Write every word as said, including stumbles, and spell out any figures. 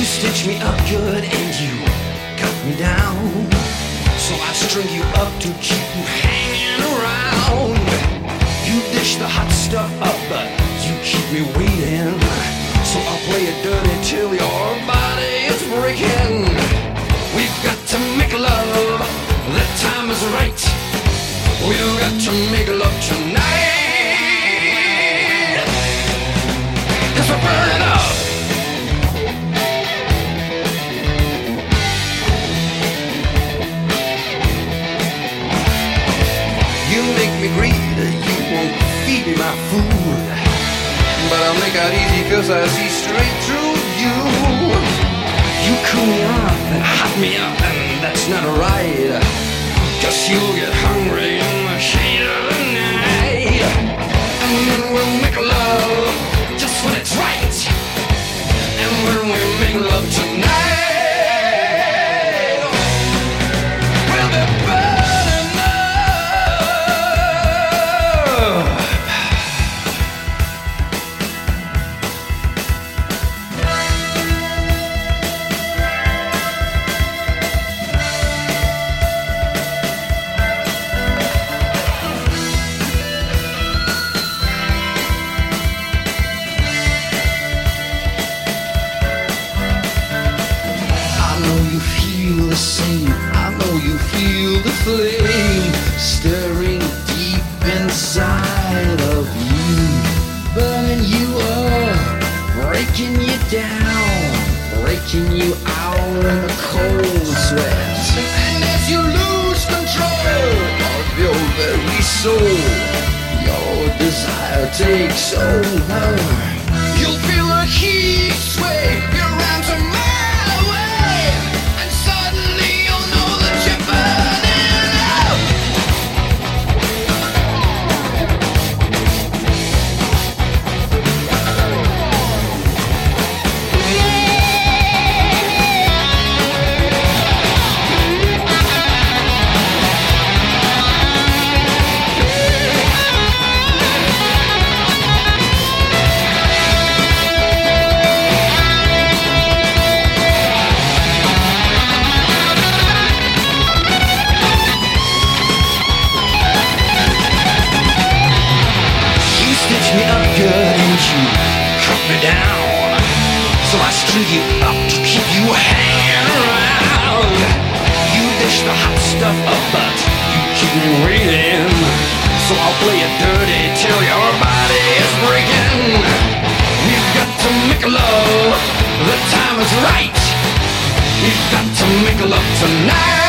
stitch me up good and you cut me down. So I string you up to keep you hanging around. You dish the hot stuff up, but you keep me waiting. So I'll play it dirty till your body is breaking. We've got to make love, the time is right. We've got to make love tonight. 'Cause we're burning up. You make me greedy, you won't feed me my food, but I'll make out easy 'cause I see straight through you. You cool me off and hot me up, and that's not right, 'cause you'll get hungry in the shade of the night. And then we'll make love just when it's right. And when we make love tonight, we'll be burning up. You feel the same, I know you feel the flame stirring deep inside of you, burning you up, breaking you down, breaking you out in the cold sweat. And as you lose control of your very soul, your desire takes over. You'll feel the heat sway your arms are mine. Me up good and you cut me down. So I string you up to keep you hanging around. You dish the hot stuff up, but you keep me waiting. So I'll play it dirty till your body is breaking. We've got to make love, the time is right. We've got to make love tonight.